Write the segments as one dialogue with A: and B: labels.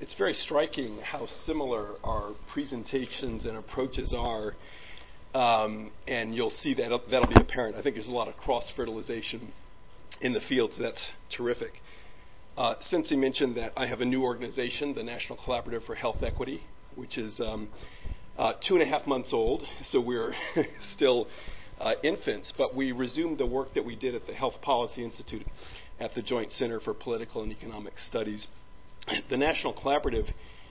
A: It's very striking how similar our presentations and approaches are, and you'll see that that'll be apparent. I think there's a lot of cross-fertilization in the field, so that's terrific. Cincy mentioned that I have a new organization, the National Collaborative for Health Equity, which is 2.5 months old, so we're still infants, but we resumed the work that we did at the Health Policy Institute at the Joint Center for Political and Economic Studies. The National Collaborative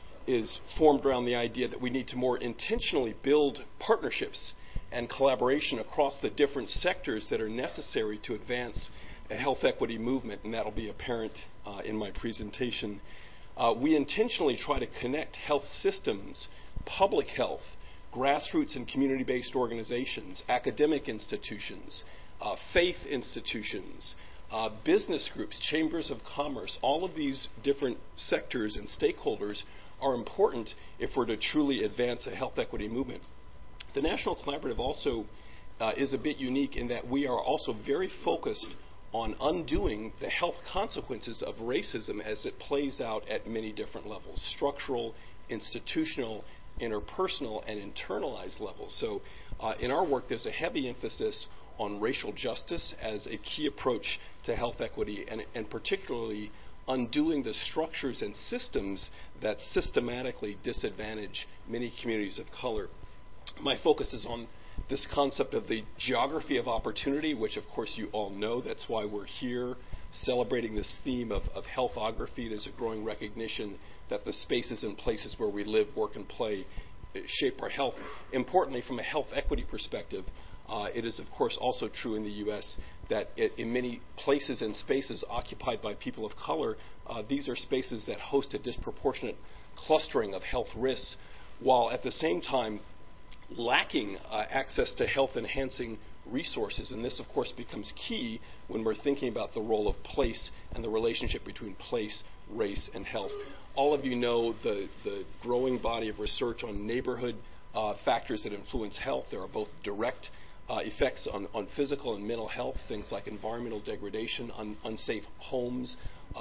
A: is formed around the idea that we need to more intentionally build partnerships and collaboration across the different sectors that are necessary to advance a health equity movement, and that'll be apparent in my presentation. We intentionally try to connect health systems, public health, grassroots and community-based organizations, academic institutions, faith institutions, business groups, chambers of commerce. All of these different sectors and stakeholders are important if we're to truly advance a health equity movement. The National Collaborative also is a bit unique in that we are also very focused on undoing the health consequences of racism as it plays out at many different levels: structural, institutional, interpersonal, and internalized levels. So in our work, there's a heavy emphasis on racial justice as a key approach to health equity, and particularly undoing the structures and systems that systematically disadvantage many communities of color. My focus is on this concept of the geography of opportunity, which of course you all know. That's why we're here celebrating this theme of healthography. There's a growing recognition that the spaces and places where we live, work, and play shape our health. Importantly, from a health equity perspective, it is of course also true in the U.S. that in many places and spaces occupied by people of color, these are spaces that host a disproportionate clustering of health risks, while at the same time lacking access to health-enhancing resources. And this, of course, becomes key when we're thinking about the role of place and the relationship between place, race, and health. All of you know the growing body of research on neighborhood factors that influence health. There are both direct effects on physical and mental health, things like environmental degradation, unsafe homes,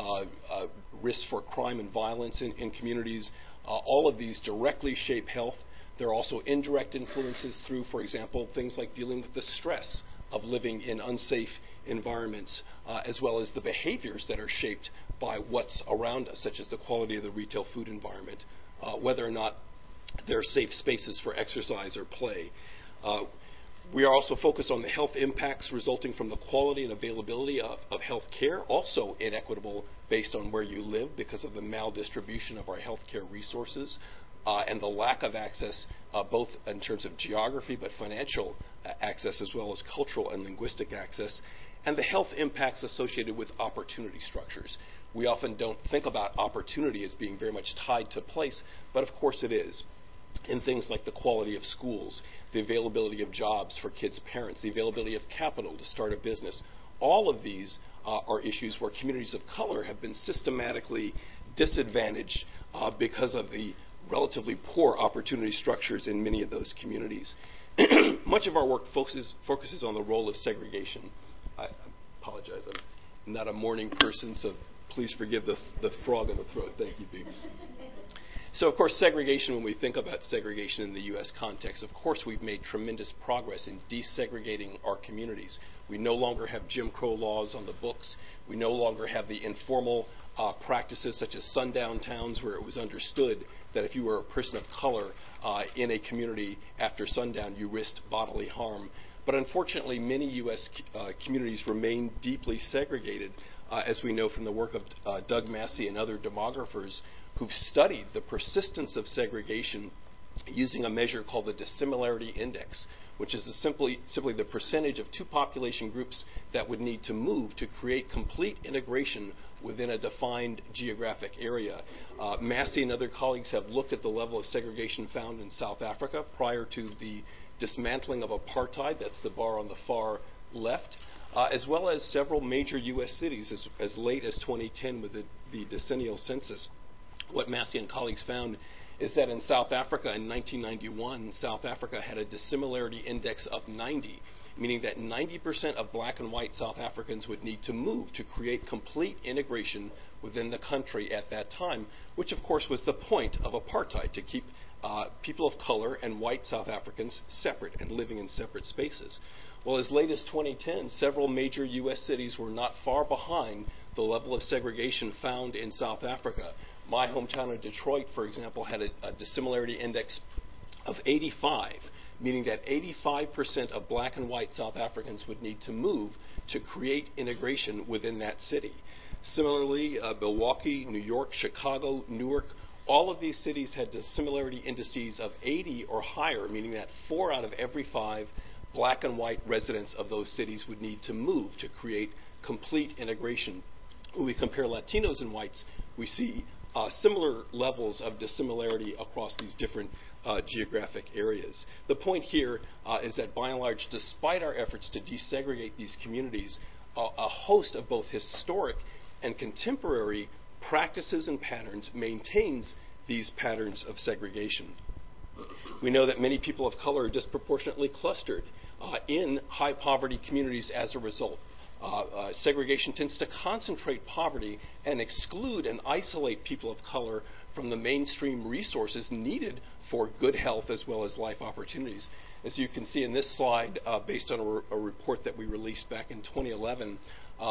A: risks for crime and violence in communities. All of these directly shape health. There are also indirect influences through, for example, things like dealing with the stress of living in unsafe environments, as well as the behaviors that are shaped by what's around us, such as the quality of the retail food environment, whether or not there are safe spaces for exercise or play. We are also focused on the health impacts resulting from the quality and availability of health care, also inequitable based on where you live because of the maldistribution of our health care resources. And the lack of access, both in terms of geography, but financial access, as well as cultural and linguistic access, and the health impacts associated with opportunity structures. We often don't think about opportunity as being very much tied to place, but of course it is. In things like the quality of schools, the availability of jobs for kids' parents, the availability of capital to start a business. All of these are issues where communities of color have been systematically disadvantaged because of the relatively poor opportunity structures in many of those communities. Much of our work focuses on the role of segregation. I apologize, I'm not a morning person, so please forgive the frog in the throat. Thank you, Biggs. So, of course, segregation, when we think about segregation in the U.S. context, of course we've made tremendous progress in desegregating our communities. We no longer have Jim Crow laws on the books. We no longer have the informal practices such as sundown towns, where it was understood that if you were a person of color in a community after sundown, you risked bodily harm. But unfortunately, many U.S. Communities remain deeply segregated, as we know from the work of Doug Massey and other demographers who've studied the persistence of segregation using a measure called the dissimilarity index, which is simply the percentage of two population groups that would need to move to create complete integration within a defined geographic area. Massey and other colleagues have looked at the level of segregation found in South Africa prior to the dismantling of apartheid. That's the bar on the far left. As well as several major U.S. cities as late as 2010 with the decennial census. What Massey and colleagues found is that in South Africa in 1991, South Africa had a dissimilarity index of 90. meaning that 90% of black and white South Africans would need to move to create complete integration within the country at that time, which of course was the point of apartheid, to keep people of color and white South Africans separate and living in separate spaces. Well, as late as 2010, several major U.S. cities were not far behind the level of segregation found in South Africa. My hometown of Detroit, for example, had a dissimilarity index of 85, meaning that 85% of black and white South Africans would need to move to create integration within that city. Similarly, Milwaukee, New York, Chicago, Newark, all of these cities had dissimilarity indices of 80 or higher, meaning that 4 out of every 5 black and white residents of those cities would need to move to create complete integration. When we compare Latinos and whites, we see similar levels of dissimilarity across these different geographic areas. The point here is that by and large, despite our efforts to desegregate these communities, a host of both historic and contemporary practices and patterns maintains these patterns of segregation. We know that many people of color are disproportionately clustered in high poverty communities as a result. Segregation tends to concentrate poverty and exclude and isolate people of color from the mainstream resources needed for good health as well as life opportunities. As you can see in this slide, based on a report that we released back in 2011,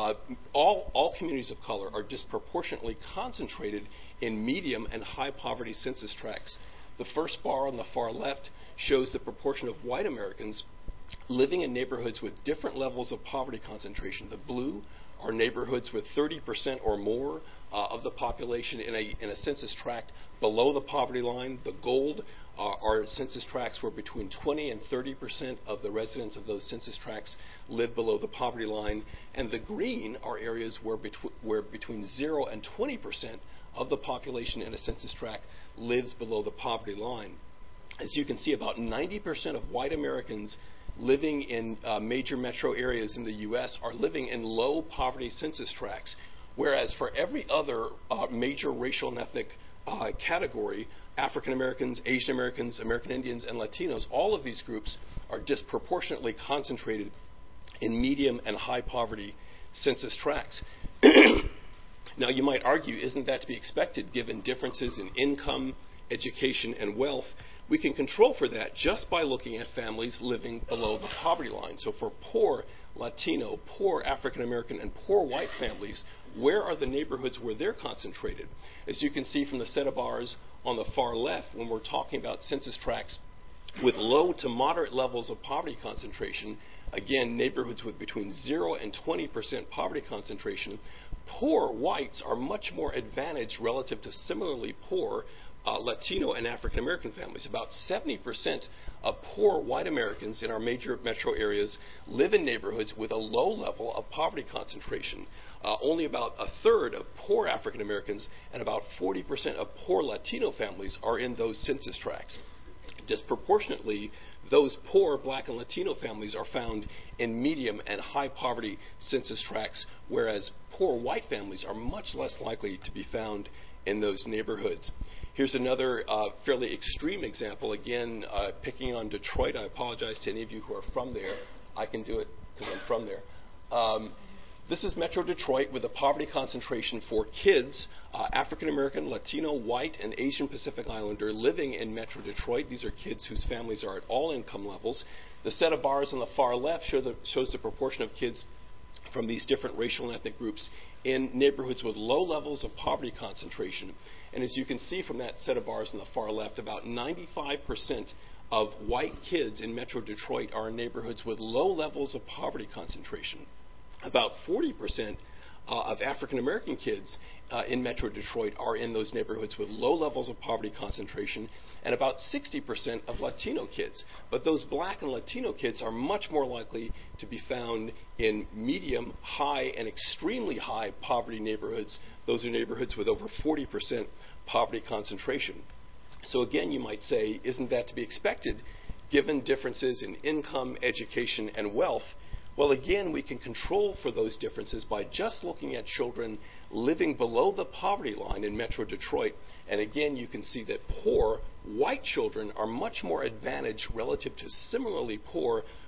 A: all communities of color are disproportionately concentrated in medium and high poverty census tracts. The first bar on the far left shows the proportion of white Americans living in neighborhoods with different levels of poverty concentration. The blue are neighborhoods with 30% or more of the population in a census tract below the poverty line. The gold are census tracts where between 20 and 30% of the residents of those census tracts live below the poverty line. And the green are areas where between 0 and 20% of the population in a census tract lives below the poverty line. As you can see, about 90% of white Americans living in major metro areas in the U.S. are living in low poverty census tracts, whereas for every other major racial and ethnic category, African Americans, Asian Americans, American Indians, and Latinos, all of these groups are disproportionately concentrated in medium and high poverty census tracts. Now, you might argue, isn't that to be expected given differences in income, education, and wealth? We can control for that just by looking at families living below the poverty line. So for poor Latino, poor African American, and poor white families, where are the neighborhoods where they're concentrated? As you can see from the set of bars on the far left, when we're talking about census tracts with low to moderate levels of poverty concentration, again, neighborhoods with between 0 and 20% poverty concentration, poor whites are much more advantaged relative to similarly poor Latino and African American families. About 70% of poor white Americans in our major metro areas live in neighborhoods with a low level of poverty concentration. Only about a third of poor African Americans and about 40% of poor Latino families are in those census tracts. Disproportionately, those poor black and Latino families are found in medium and high poverty census tracts, whereas poor white families are much less likely to be found in those neighborhoods. Here's another fairly extreme example, again, picking on Detroit. I apologize to any of you who are from there. I can do it because I'm from there. This is Metro Detroit with a poverty concentration for kids, African American, Latino, white, and Asian Pacific Islander living in Metro Detroit. These are kids whose families are at all income levels. The set of bars on the far left shows the proportion of kids from these different racial and ethnic groups in neighborhoods with low levels of poverty concentration. And as you can see from that set of bars on the far left, about 95% of white kids in Metro Detroit are in neighborhoods with low levels of poverty concentration. About 40% of African American kids in Metro Detroit are in those neighborhoods with low levels of poverty concentration, and about 60% of Latino kids. But those black and Latino kids are much more likely to be found in medium, high, and extremely high poverty neighborhoods. Those are neighborhoods with over 40% poverty concentration. So again, you might say, isn't that to be expected given differences in income, education, and wealth? Well, again, we can control for those differences by just looking at children living below the poverty line in Metro Detroit. And again, you can see that poor white children are much more advantaged relative to similarly poor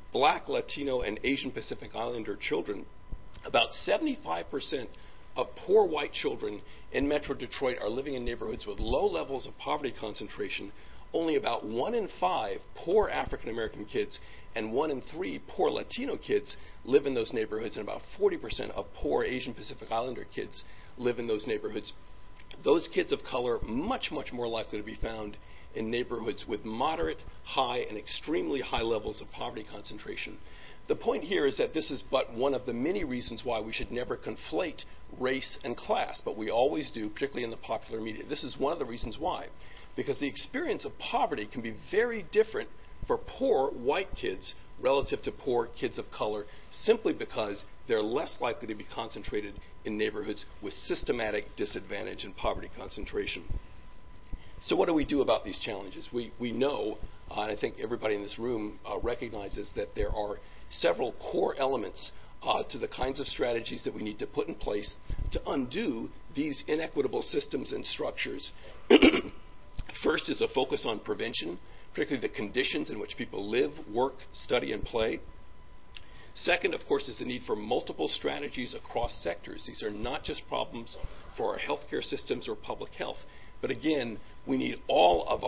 A: Black, Latino, and Asian Pacific Islander children, about 75% of poor white children in Metro Detroit are living in neighborhoods with low levels of poverty concentration. Only about 1 in 5 poor African American kids and 1 in 3 poor Latino kids live in those neighborhoods, and about 40% of poor Asian Pacific Islander kids live in those neighborhoods. Those kids of color much, much more likely to be found in neighborhoods with moderate, high, and extremely high levels of poverty concentration. The point here is that this is but one of the many reasons why we should never conflate race and class, but we always do, particularly in the popular media. This is one of the reasons why, because the experience of poverty can be very different for poor white kids relative to poor kids of color, simply because they're less likely to be concentrated in neighborhoods with systematic disadvantage and poverty concentration. So what do we do about these challenges? We know, and I think everybody in this room recognizes, that there are several core elements to the kinds of strategies that we need to put in place to undo these inequitable systems and structures. First is a focus on prevention, particularly the conditions in which people live, work, study, and play. Second, of course, is the need for multiple strategies across sectors. These are not just problems for our healthcare systems or public health, but again, we need all of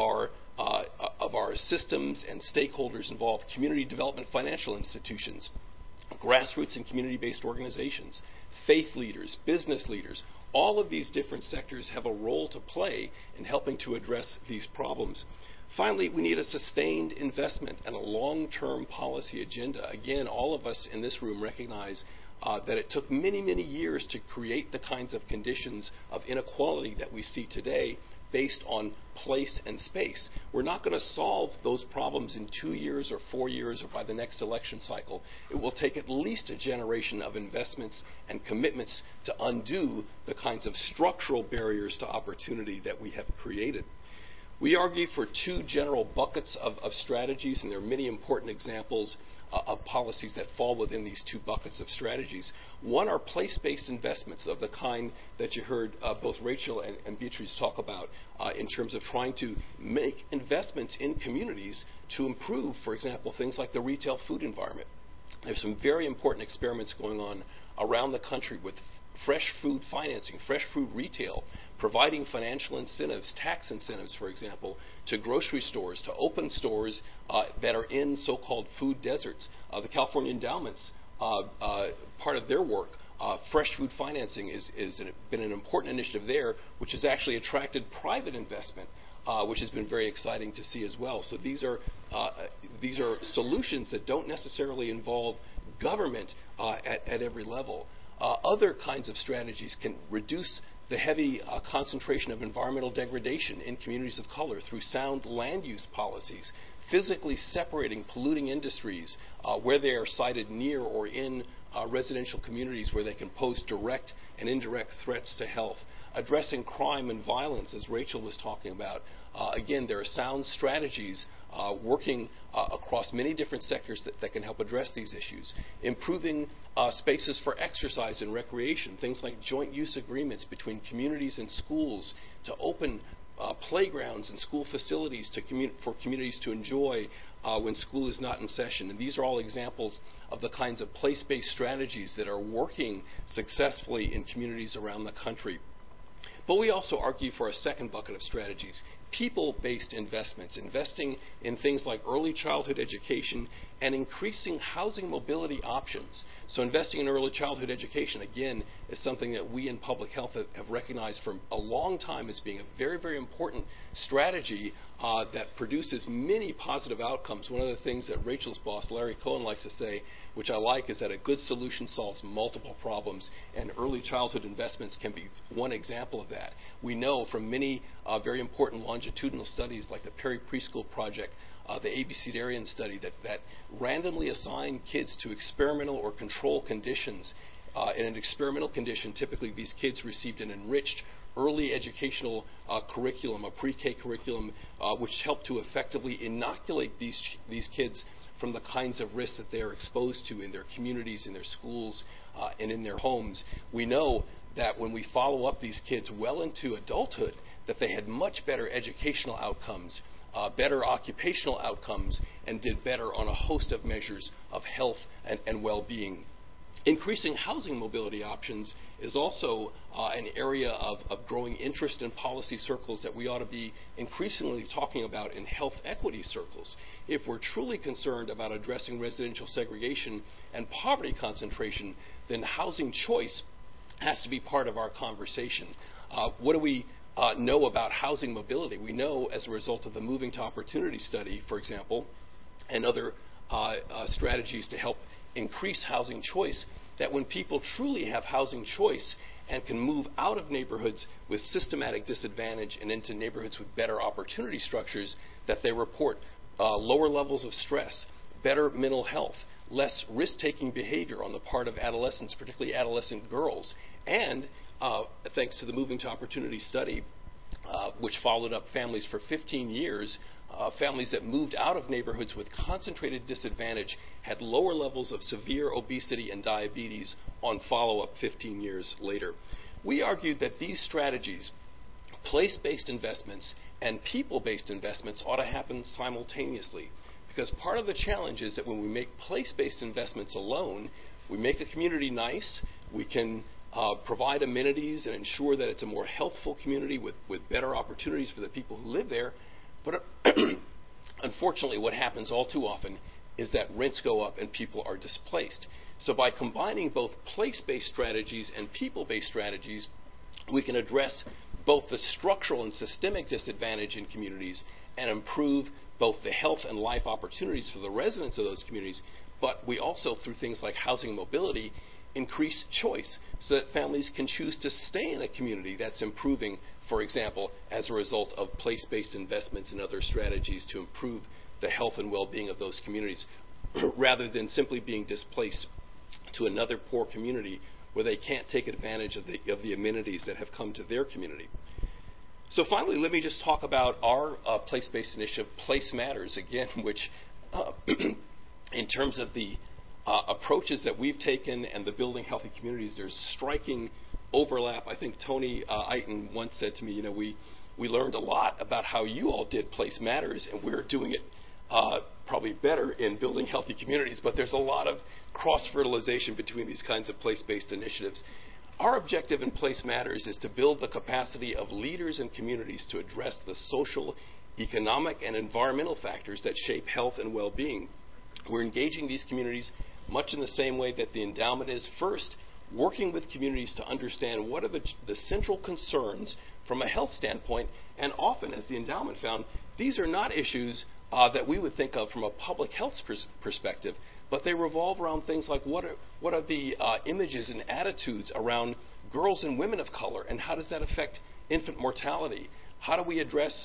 A: our systems and stakeholders involved: community development financial institutions, grassroots and community-based organizations, faith leaders, business leaders. All of these different sectors have a role to play in helping to address these problems. Finally, we need a sustained investment and a long-term policy agenda. Again, all of us in this room recognize that it took many, many years to create the kinds of conditions of inequality that we see today based on place and space. We're not going to solve those problems in 2 years or 4 years or by the next election cycle. It will take at least a generation of investments and commitments to undo the kinds of structural barriers to opportunity that we have created. We argue for 2 general buckets of strategies, and there are many important examples of policies that fall within these 2 buckets of strategies. One are place-based investments of the kind that you heard both Rachel and Beatrice talk about in terms of trying to make investments in communities to improve, for example, things like the retail food environment. There's some very important experiments going on around the country with fresh food financing, fresh food retail, providing financial incentives, tax incentives, for example, to grocery stores, to open stores that are in so-called food deserts. The California Endowments, part of their work, fresh food financing has been an important initiative there, which has actually attracted private investment, which has been very exciting to see as well. So these are solutions that don't necessarily involve government at every level. Other kinds of strategies can reduce the heavy concentration of environmental degradation in communities of color through sound land use policies, physically separating polluting industries where they are sited near or in residential communities where they can pose direct and indirect threats to health, addressing crime and violence, as Rachel was talking about. Again, there are sound strategies working across many different sectors that can help address these issues. Improving spaces for exercise and recreation, things like joint use agreements between communities and schools to open playgrounds and school facilities for communities to enjoy when school is not in session. And these are all examples of the kinds of place-based strategies that are working successfully in communities around the country. But we also argue for a second bucket of strategies: people-based investments, investing in things like early childhood education and increasing housing mobility options. So investing in early childhood education, again, is something that we in public health have recognized for a long time as being a very, very important strategy that produces many positive outcomes. One of the things that Rachel's boss, Larry Cohen, likes to say, which I like, is that a good solution solves multiple problems, and early childhood investments can be one example of that. We know from many very important longitudinal studies like the Perry Preschool Project, the Abecedarian study, that randomly assign kids to experimental or control conditions. In an experimental condition, typically these kids received an enriched early educational curriculum, a pre-K curriculum, which helped to effectively inoculate these kids from the kinds of risks that they are exposed to in their communities, in their schools, and in their homes. We know that when we follow up these kids well into adulthood, that they had much better educational outcomes, better occupational outcomes, and did better on a host of measures of health and well-being. Increasing housing mobility options is also an area of growing interest in policy circles that we ought to be increasingly talking about in health equity circles. If we're truly concerned about addressing residential segregation and poverty concentration, then housing choice has to be part of our conversation. What do we know about housing mobility? We know, as a result of the Moving to Opportunity study, for example, and other strategies to help increase housing choice, that when people truly have housing choice and can move out of neighborhoods with systematic disadvantage and into neighborhoods with better opportunity structures, that they report lower levels of stress, better mental health, less risk-taking behavior on the part of adolescents, particularly adolescent girls, and thanks to the Moving to Opportunity study, which followed up families for 15 years, families that moved out of neighborhoods with concentrated disadvantage had lower levels of severe obesity and diabetes on follow-up 15 years later. We argued that these strategies, place-based investments and people-based investments, ought to happen simultaneously. Because part of the challenge is that when we make place-based investments alone, we make a community nice, we can provide amenities and ensure that it's a more healthful community with better opportunities for the people who live there. But unfortunately, what happens all too often is that rents go up and people are displaced. So by combining both place-based strategies and people-based strategies, we can address both the structural and systemic disadvantage in communities and improve both the health and life opportunities for the residents of those communities. But we also, through things like housing mobility, increase choice so that families can choose to stay in a community that's improving, for example, as a result of place-based investments and other strategies to improve the health and well-being of those communities, rather than simply being displaced to another poor community where they can't take advantage of the amenities that have come to their community. So finally, let me just talk about our place-based initiative, Place Matters, again, which in terms of the approaches that we've taken and the building healthy communities, there's striking overlap. I think Tony Eiton once said to me, you know, we learned a lot about how you all did Place Matters, and we're doing it probably better in building healthy communities, but there's a lot of cross-fertilization between these kinds of place-based initiatives. Our objective in Place Matters is to build the capacity of leaders and communities to address the social, economic, and environmental factors that shape health and well-being. We're engaging these communities much in the same way that the endowment is. First, working with communities to understand what are the central concerns from a health standpoint, and often, as the endowment found, these are not issues that we would think of from a public health perspective, but they revolve around things like what are the images and attitudes around girls and women of color, and how does that affect infant mortality? How do we address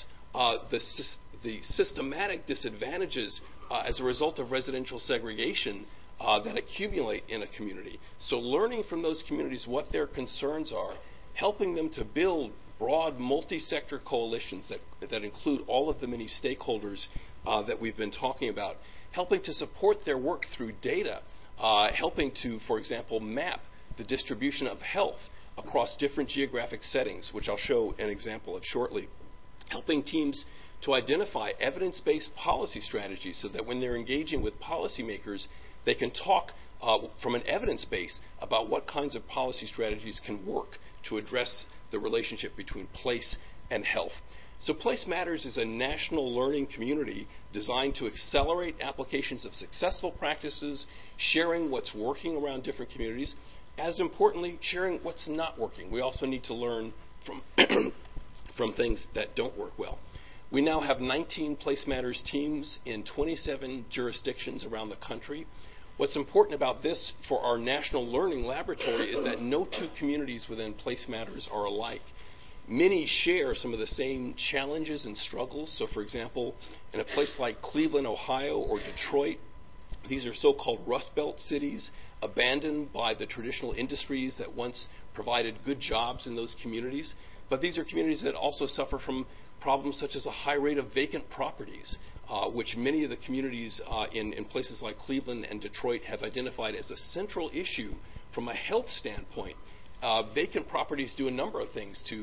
A: the systematic disadvantages as a result of residential segregation that accumulate in a community? So learning from those communities what their concerns are, helping them to build broad multi-sector coalitions that include all of the many stakeholders that we've been talking about, helping to support their work through data, helping to, for example, map the distribution of health across different geographic settings, which I'll show an example of shortly, helping teams to identify evidence-based policy strategies so that when they're engaging with policymakers, they can talk from an evidence base about what kinds of policy strategies can work to address the relationship between place and health. So Place Matters is a national learning community designed to accelerate applications of successful practices, sharing what's working around different communities, as importantly, sharing what's not working. We also need to learn from, from things that don't work well. We now have 19 Place Matters teams in 27 jurisdictions around the country. What's important about this for our national learning laboratory is that no two communities within Place Matters are alike. Many share some of the same challenges and struggles. So, for example, in a place like Cleveland, Ohio, or Detroit, these are so-called Rust Belt cities, abandoned by the traditional industries that once provided good jobs in those communities. But these are communities that also suffer from problems such as a high rate of vacant properties, which many of the communities in places like Cleveland and Detroit have identified as a central issue from a health standpoint. Vacant properties do a number of things to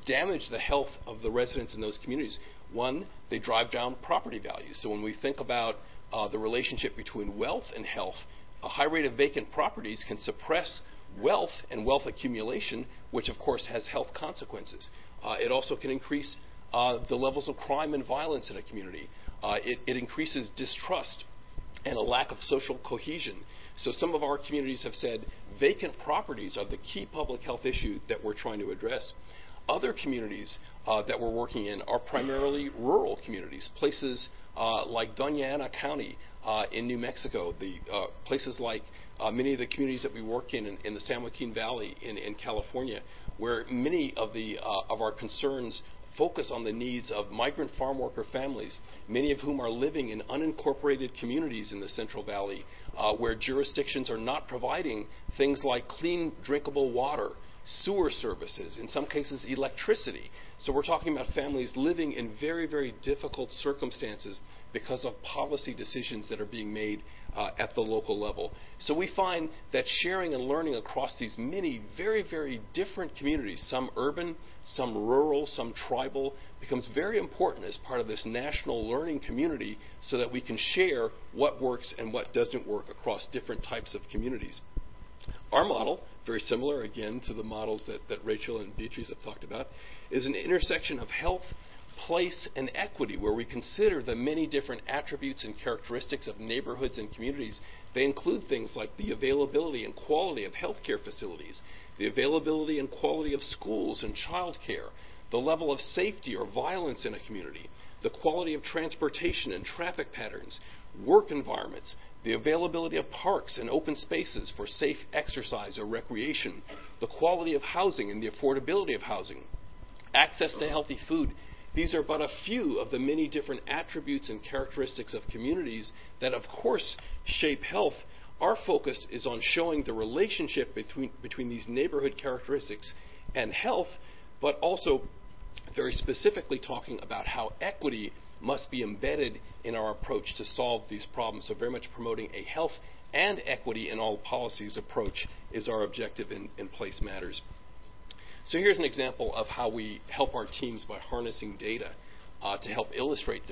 A: damage the health of the residents in those communities. One, they drive down property values. So when we think about the relationship between wealth and health, a high rate of vacant properties can suppress wealth and wealth accumulation, which of course has health consequences. It also can increase the levels of crime and violence in a community. It increases distrust and a lack of social cohesion. So some of our communities have said vacant properties are the key public health issue that we're trying to address. Other communities that we're working in are primarily rural communities, places like Doña Ana County in New Mexico, places like many of the communities that we work in the San Joaquin Valley in California, where many of our concerns focus on the needs of migrant farm worker families, many of whom are living in unincorporated communities in the Central Valley, where jurisdictions are not providing things like clean, drinkable water, sewer services, in some cases electricity. So we're talking about families living in very, very difficult circumstances because of policy decisions that are being made at the local level. So we find that sharing and learning across these many very, very different communities, some urban, some rural, some tribal, becomes very important as part of this national learning community so that we can share what works and what doesn't work across different types of communities. Our model, very similar again to the models that Rachel and Beatrice have talked about, is an intersection of health, place, and equity, where we consider the many different attributes and characteristics of neighborhoods and communities. They include things like the availability and quality of healthcare facilities, the availability and quality of schools and childcare, the level of safety or violence in a community, the quality of transportation and traffic patterns, work environments, the availability of parks and open spaces for safe exercise or recreation, the quality of housing and the affordability of housing, access to healthy food. These are but a few of the many different attributes and characteristics of communities that, of course, shape health. Our focus is on showing the relationship between these neighborhood characteristics and health, but also very specifically talking about how equity must be embedded in our approach to solve these problems. So very much promoting a health and equity in all policies approach is our objective in Place Matters. So here's an example of how we help our teams by harnessing data to help illustrate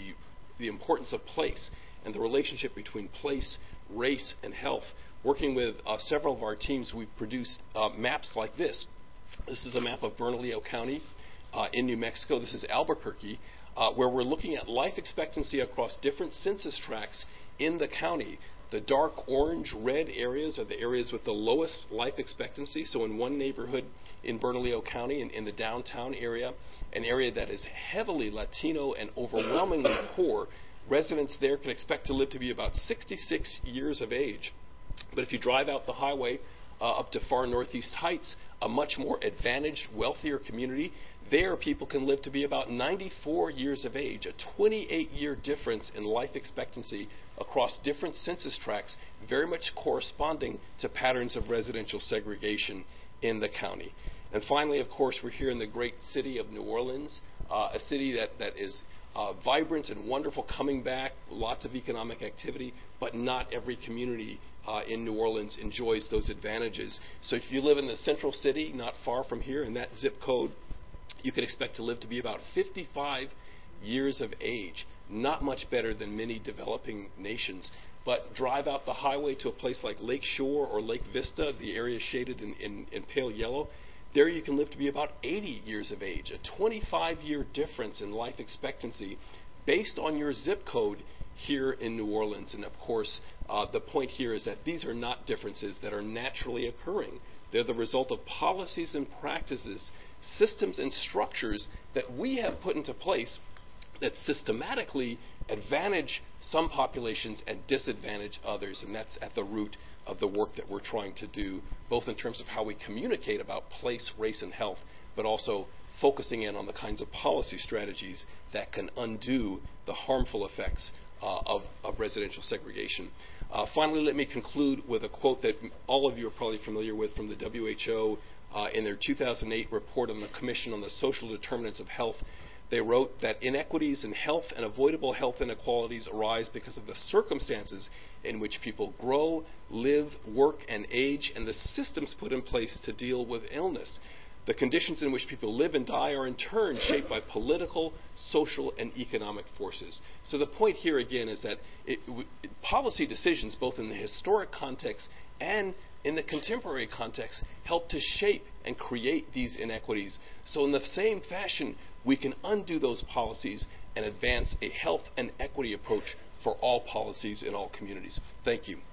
A: the importance of place and the relationship between place, race, and health. Working with several of our teams, we've produced maps like this. This is a map of Bernalillo County in New Mexico. This is Albuquerque, where we're looking at life expectancy across different census tracts in the county. The dark orange, red areas are the areas with the lowest life expectancy. So in one neighborhood in Bernalillo County, in the downtown area, an area that is heavily Latino and overwhelmingly poor, residents there can expect to live to be about 66 years of age. But if you drive out the highway up to far Northeast Heights, a much more advantaged, wealthier community, there people can live to be about 94 years of age, a 28-year difference in life expectancy across different census tracts, very much corresponding to patterns of residential segregation in the county. And finally, of course, we're here in the great city of New Orleans, a city that is vibrant and wonderful, coming back, lots of economic activity, but not every community in New Orleans enjoys those advantages. So if you live in the central city, not far from here, in that zip code, you can expect to live to be about 55 years of age. Not much better than many developing nations. But drive out the highway to a place like Lake Shore or Lake Vista, the area shaded in pale yellow. There you can live to be about 80 years of age, a 25-year difference in life expectancy based on your zip code here in New Orleans. And of course, the point here is that these are not differences that are naturally occurring. They're the result of policies and practices, systems and structures that we have put into place that systematically advantage some populations and disadvantage others. And that's at the root of the work that we're trying to do, both in terms of how we communicate about place, race, and health, but also focusing in on the kinds of policy strategies that can undo the harmful effects of residential segregation. Finally, let me conclude with a quote that all of you are probably familiar with from the WHO in their 2008 report on the Commission on the Social Determinants of Health. They wrote that inequities in health and avoidable health inequalities arise because of the circumstances in which people grow, live, work, and age, and the systems put in place to deal with illness. The conditions in which people live and die are in turn shaped by political, social, and economic forces. So the point here again is that policy decisions, both in the historic context and in the contemporary context, help to shape and create these inequities. So in the same fashion, we can undo those policies and advance a health and equity approach for all policies in all communities. Thank you.